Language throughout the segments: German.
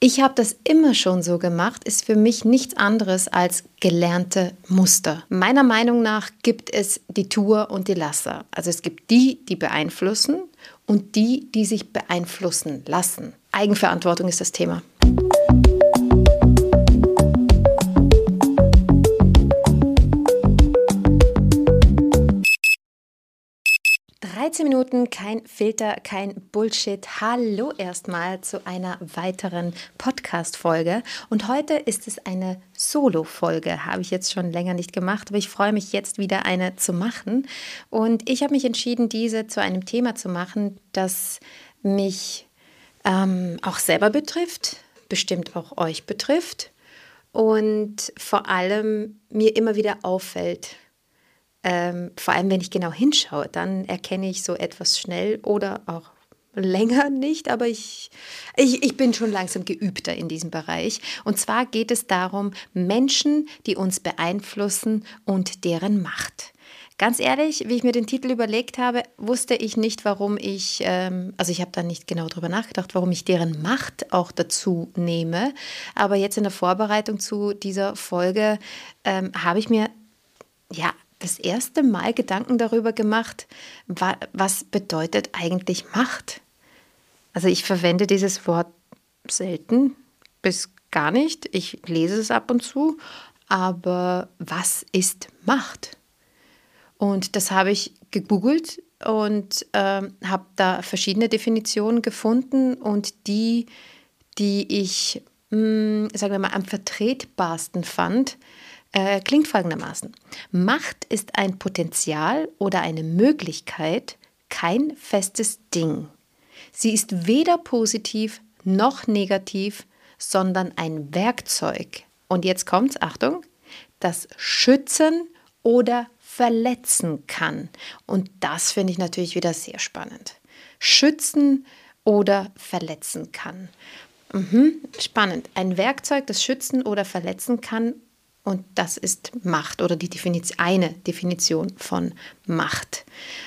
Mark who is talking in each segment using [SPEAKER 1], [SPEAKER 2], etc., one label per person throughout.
[SPEAKER 1] Ich habe das immer schon so gemacht, ist für mich nichts anderes als gelernte Muster. Meiner Meinung nach gibt es die Tuer und die Lasser. Also es gibt die, die beeinflussen und die, die sich beeinflussen lassen. Eigenverantwortung ist das Thema. 13 Minuten, kein Filter, kein Bullshit. Hallo erstmal zu einer weiteren Podcast-Folge. Und heute ist es eine Solo-Folge. Habe ich jetzt schon länger nicht gemacht, aber ich freue mich jetzt wieder eine zu machen. Und ich habe mich entschieden, diese zu einem Thema zu machen, das mich auch selber betrifft, bestimmt auch euch betrifft und vor allem mir immer wieder auffällt. Vor allem, wenn ich genau hinschaue, dann erkenne ich so etwas schnell oder auch länger nicht, aber ich bin schon langsam geübter in diesem Bereich. Und zwar geht es darum, Menschen, die uns beeinflussen und deren Macht. Ganz ehrlich, wie ich mir den Titel überlegt habe, wusste ich nicht, warum ich habe da nicht genau drüber nachgedacht, warum ich deren Macht auch dazu nehme. Aber jetzt in der Vorbereitung zu dieser Folge habe ich mir, das erste Mal Gedanken darüber gemacht, was bedeutet eigentlich Macht? Also ich verwende dieses Wort selten bis gar nicht. Ich lese es ab und zu, aber was ist Macht? Und das habe ich gegoogelt und habe da verschiedene Definitionen gefunden und die ich, sagen wir mal, am vertretbarsten fand, klingt folgendermaßen. Macht ist ein Potenzial oder eine Möglichkeit, kein festes Ding. Sie ist weder positiv noch negativ, sondern ein Werkzeug. Und jetzt kommt's, Achtung, das schützen oder verletzen kann. Und das finde ich natürlich wieder sehr spannend. Schützen oder verletzen kann. Spannend. Ein Werkzeug, das schützen oder verletzen kann. Und das ist Macht oder eine Definition von Macht.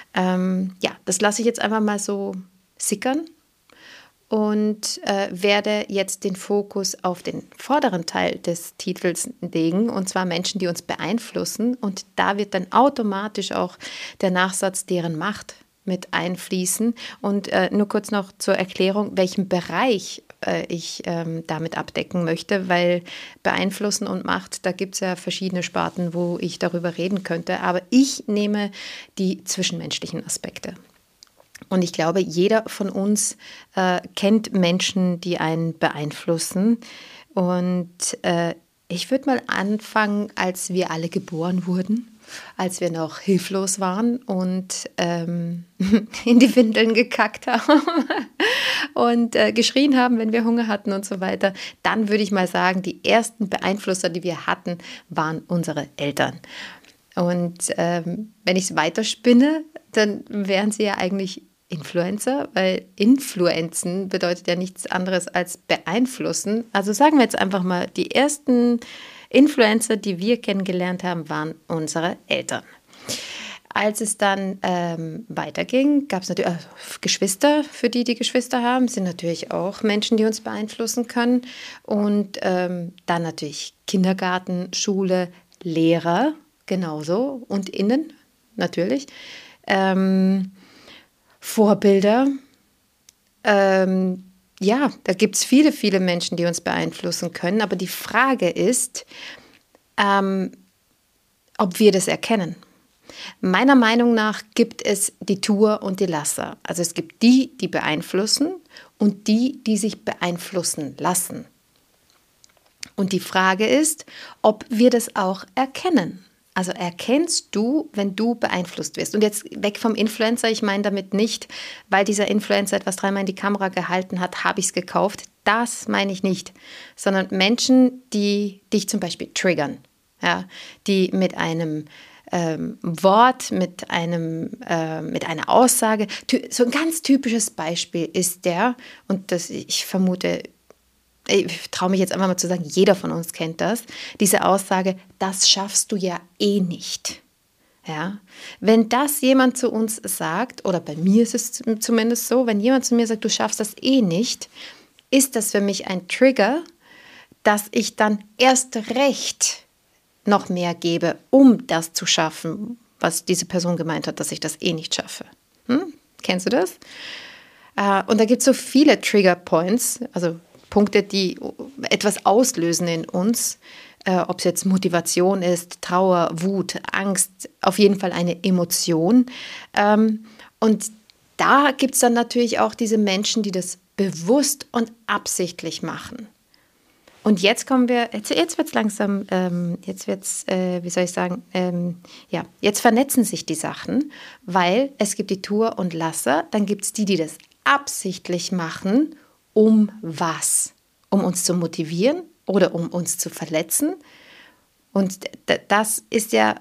[SPEAKER 1] Das lasse ich jetzt einfach mal so sickern und werde jetzt den Fokus auf den vorderen Teil des Titels legen, und zwar Menschen, die uns beeinflussen. Und da wird dann automatisch auch der Nachsatz deren Macht mit einfließen. Und nur kurz noch zur Erklärung, welchen Bereich ich damit abdecken möchte, weil beeinflussen und Macht, da gibt es ja verschiedene Sparten, wo ich darüber reden könnte. Aber ich nehme die zwischenmenschlichen Aspekte. Und ich glaube, jeder von uns kennt Menschen, die einen beeinflussen. Und ich würde mal anfangen, als wir alle geboren wurden, als wir noch hilflos waren und in die Windeln gekackt haben und geschrien haben, wenn wir Hunger hatten und so weiter. Dann würde ich mal sagen, die ersten Beeinflusser, die wir hatten, waren unsere Eltern. Und wenn ich es weiterspinne, dann wären sie ja eigentlich Influencer, weil Influenzen bedeutet ja nichts anderes als beeinflussen. Also sagen wir jetzt einfach mal, die ersten Influencer, die wir kennengelernt haben, waren unsere Eltern. Als es dann weiterging, gab es natürlich Geschwister, für die Geschwister haben, sind natürlich auch Menschen, die uns beeinflussen können. Und dann natürlich Kindergarten, Schule, Lehrer, genauso und innen natürlich. Vorbilder. Da gibt es viele, viele Menschen, die uns beeinflussen können. Aber die Frage ist, ob wir das erkennen. Meiner Meinung nach gibt es die Tuer und die Lasser. Also es gibt die, die beeinflussen und die, die sich beeinflussen lassen. Und die Frage ist, ob wir das auch erkennen. Also erkennst du, wenn du beeinflusst wirst? Und jetzt weg vom Influencer, ich meine damit nicht, weil dieser Influencer etwas dreimal in die Kamera gehalten hat, habe ich es gekauft. Das meine ich nicht. Sondern Menschen, die dich zum Beispiel triggern. Ja, die mit einem Wort, mit einer Aussage, so ein ganz typisches Beispiel ist ich vermute, ich traue mich jetzt einfach mal zu sagen, jeder von uns kennt das, diese Aussage, das schaffst du ja eh nicht. Ja? Wenn das jemand zu uns sagt, oder bei mir ist es zumindest so, wenn jemand zu mir sagt, du schaffst das eh nicht, ist das für mich ein Trigger, dass ich dann erst recht noch mehr gebe, um das zu schaffen, was diese Person gemeint hat, dass ich das eh nicht schaffe. Kennst du das? Und da gibt es so viele Trigger Points, also Punkte, die etwas auslösen in uns, ob es jetzt Motivation ist, Trauer, Wut, Angst, auf jeden Fall eine Emotion. Und da gibt es dann natürlich auch diese Menschen, die das bewusst und absichtlich machen. Und jetzt kommen wir, jetzt wird es langsam, jetzt wird es, wie soll ich sagen, jetzt vernetzen sich die Sachen, weil es gibt die Tuer und Lasser, dann gibt es die das absichtlich machen, um was? Um uns zu motivieren oder um uns zu verletzen. Und das ist ja,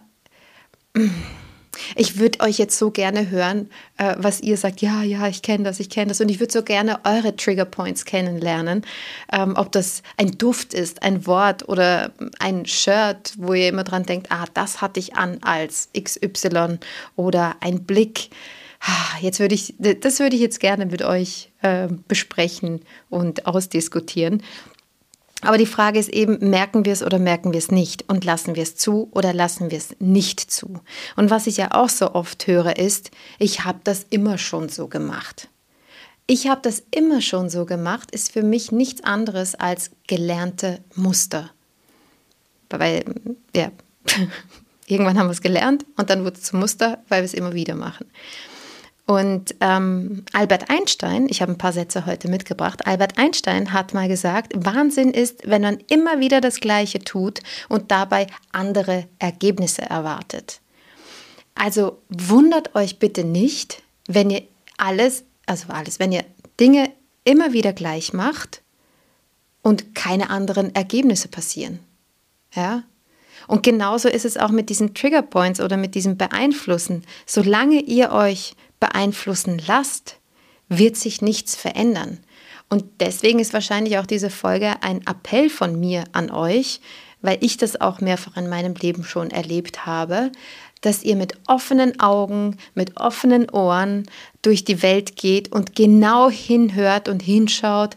[SPEAKER 1] ich würde euch jetzt so gerne hören, was ihr sagt, ja, ich kenne das. Und ich würde so gerne eure Trigger Points kennenlernen, ob das ein Duft ist, ein Wort oder ein Shirt, wo ihr immer dran denkt, das hatte ich an als XY oder ein Blick. Das würde ich jetzt gerne mit euch besprechen und ausdiskutieren. Aber die Frage ist eben, merken wir es oder merken wir es nicht? Und lassen wir es zu oder lassen wir es nicht zu? Und was ich ja auch so oft höre ist, ich habe das immer schon so gemacht. Ich habe das immer schon so gemacht, ist für mich nichts anderes als gelernte Muster. Weil, irgendwann haben wir es gelernt und dann wurde es zum Muster, weil wir es immer wieder machen. Und Albert Einstein, ich habe ein paar Sätze heute mitgebracht, Albert Einstein hat mal gesagt, Wahnsinn ist, wenn man immer wieder das Gleiche tut und dabei andere Ergebnisse erwartet. Also wundert euch bitte nicht, wenn ihr wenn ihr Dinge immer wieder gleich macht und keine anderen Ergebnisse passieren. Ja? Und genauso ist es auch mit diesen Trigger Points oder mit diesem Beeinflussen. Solange ihr euch beeinflussen lasst, wird sich nichts verändern. Und deswegen ist wahrscheinlich auch diese Folge ein Appell von mir an euch, weil ich das auch mehrfach in meinem Leben schon erlebt habe, dass ihr mit offenen Augen, mit offenen Ohren durch die Welt geht und genau hinhört und hinschaut,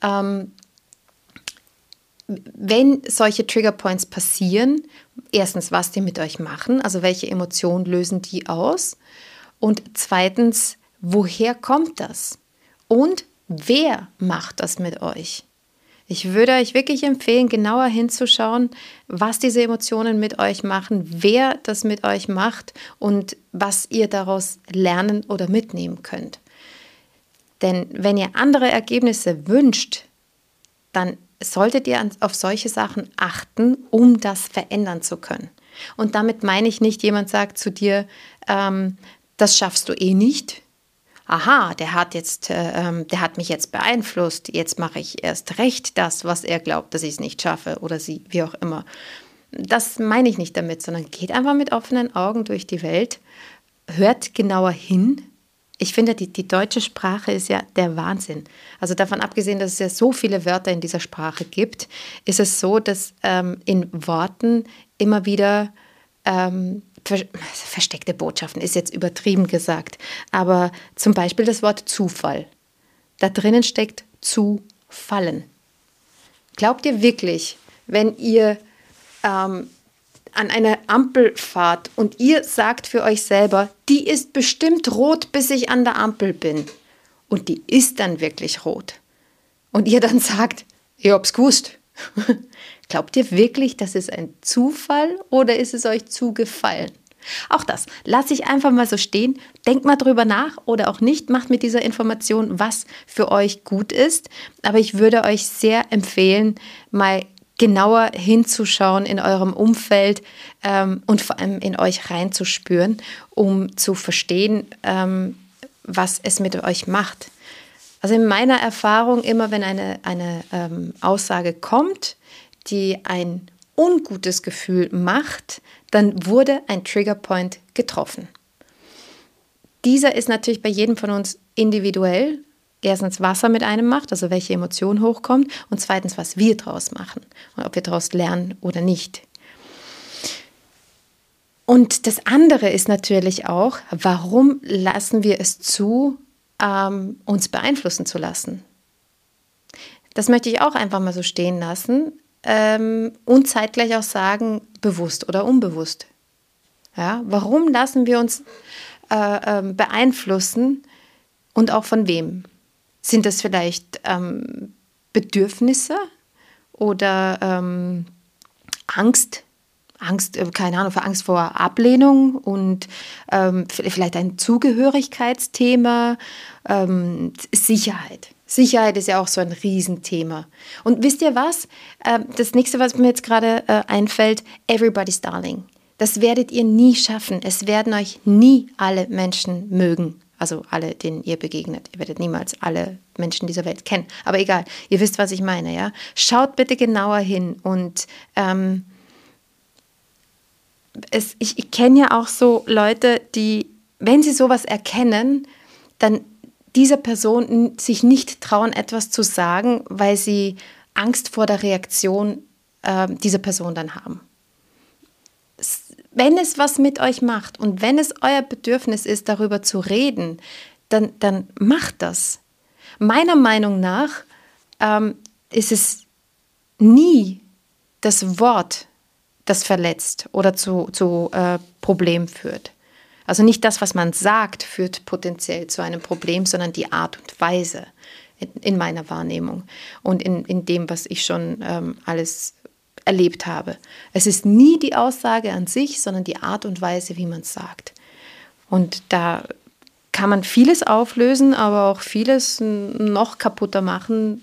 [SPEAKER 1] wenn solche Triggerpoints passieren, erstens, was die mit euch machen, also welche Emotionen lösen die aus? Und zweitens, woher kommt das? Und wer macht das mit euch? Ich würde euch wirklich empfehlen, genauer hinzuschauen, was diese Emotionen mit euch machen, wer das mit euch macht und was ihr daraus lernen oder mitnehmen könnt. Denn wenn ihr andere Ergebnisse wünscht, dann solltet ihr auf solche Sachen achten, um das verändern zu können. Und damit meine ich nicht, jemand sagt zu dir, das schaffst du eh nicht. Aha, der hat mich jetzt beeinflusst. Jetzt mache ich erst recht das, was er glaubt, dass ich es nicht schaffe oder sie, wie auch immer. Das meine ich nicht damit, sondern geht einfach mit offenen Augen durch die Welt, hört genauer hin. Ich finde, die deutsche Sprache ist ja der Wahnsinn. Also davon abgesehen, dass es ja so viele Wörter in dieser Sprache gibt, ist es so, dass in Worten immer wieder versteckte Botschaften, ist jetzt übertrieben gesagt, aber zum Beispiel das Wort Zufall. Da drinnen steckt zu fallen. Glaubt ihr wirklich, wenn ihr an einer Ampel fahrt und ihr sagt für euch selber, die ist bestimmt rot, bis ich an der Ampel bin, und die ist dann wirklich rot, und ihr dann sagt, ich hab's gewusst. Glaubt ihr wirklich, das ist ein Zufall oder ist es euch zugefallen? Auch das lasse ich einfach mal so stehen. Denkt mal drüber nach oder auch nicht. Macht mit dieser Information, was für euch gut ist. Aber ich würde euch sehr empfehlen, mal genauer hinzuschauen in eurem Umfeld und vor allem in euch reinzuspüren, um zu verstehen, was es mit euch macht. Also in meiner Erfahrung, immer wenn eine Aussage kommt, die ein ungutes Gefühl macht, dann wurde ein Triggerpoint getroffen. Dieser ist natürlich bei jedem von uns individuell. Erstens, was er mit einem macht, also welche Emotion hochkommt, und zweitens, was wir daraus machen und ob wir daraus lernen oder nicht. Und das andere ist natürlich auch, warum lassen wir es zu, uns beeinflussen zu lassen? Das möchte ich auch einfach mal so stehen lassen und zeitgleich auch sagen, bewusst oder unbewusst. Ja, warum lassen wir uns beeinflussen und auch von wem? Sind das vielleicht Bedürfnisse oder Angst, keine Ahnung, Angst vor Ablehnung und vielleicht ein Zugehörigkeitsthema, Sicherheit. Sicherheit ist ja auch so ein Riesenthema. Und wisst ihr was? Das nächste, was mir jetzt gerade einfällt, everybody's darling. Das werdet ihr nie schaffen. Es werden euch nie alle Menschen mögen. Also alle, denen ihr begegnet. Ihr werdet niemals alle Menschen dieser Welt kennen. Aber egal, ihr wisst, was ich meine. Ja? Schaut bitte genauer hin. Und ich kenne ja auch so Leute, die, wenn sie sowas erkennen, dann dieser Person sich nicht trauen, etwas zu sagen, weil sie Angst vor der Reaktion dieser Person dann haben. Wenn es was mit euch macht und wenn es euer Bedürfnis ist, darüber zu reden, dann macht das. Meiner Meinung nach ist es nie das Wort, das verletzt oder zu Problemen führt. Also nicht das, was man sagt, führt potenziell zu einem Problem, sondern die Art und Weise in meiner Wahrnehmung und in dem, was ich schon alles erlebt habe. Es ist nie die Aussage an sich, sondern die Art und Weise, wie man es sagt. Und da kann man vieles auflösen, aber auch vieles noch kaputter machen.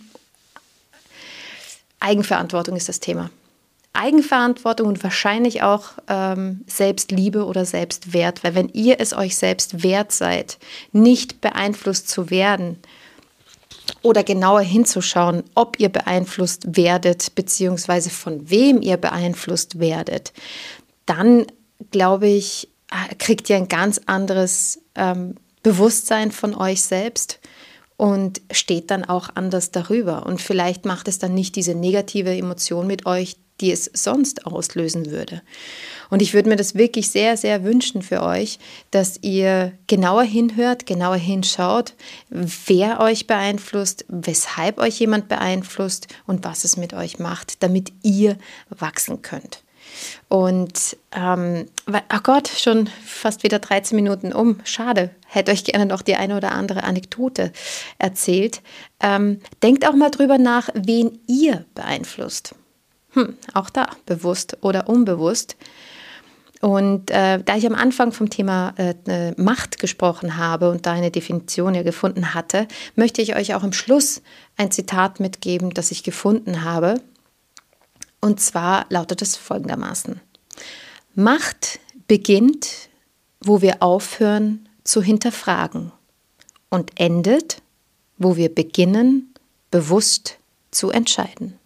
[SPEAKER 1] Eigenverantwortung ist das Thema. Eigenverantwortung und wahrscheinlich auch Selbstliebe oder Selbstwert, weil wenn ihr es euch selbst wert seid, nicht beeinflusst zu werden oder genauer hinzuschauen, ob ihr beeinflusst werdet, beziehungsweise von wem ihr beeinflusst werdet, dann, glaube ich, kriegt ihr ein ganz anderes Bewusstsein von euch selbst und steht dann auch anders darüber. Und vielleicht macht es dann nicht diese negative Emotion mit euch, die es sonst auslösen würde. Und ich würde mir das wirklich sehr, sehr wünschen für euch, dass ihr genauer hinhört, genauer hinschaut, wer euch beeinflusst, weshalb euch jemand beeinflusst und was es mit euch macht, damit ihr wachsen könnt. Und, oh Gott, schon fast wieder 13 Minuten um. Schade, hätte euch gerne noch die eine oder andere Anekdote erzählt. Denkt auch mal drüber nach, wen ihr beeinflusst. Auch da, bewusst oder unbewusst. Und da ich am Anfang vom Thema Macht gesprochen habe und da eine Definition ja gefunden hatte, möchte ich euch auch im Schluss ein Zitat mitgeben, das ich gefunden habe. Und zwar lautet es folgendermaßen: Macht beginnt, wo wir aufhören zu hinterfragen und endet, wo wir beginnen, bewusst zu entscheiden.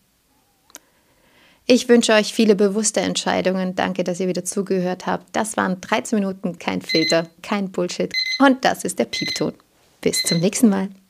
[SPEAKER 1] Ich wünsche euch viele bewusste Entscheidungen. Danke, dass ihr wieder zugehört habt. Das waren 13 Minuten, kein Filter, kein Bullshit. Und das ist der Piepton. Bis zum nächsten Mal.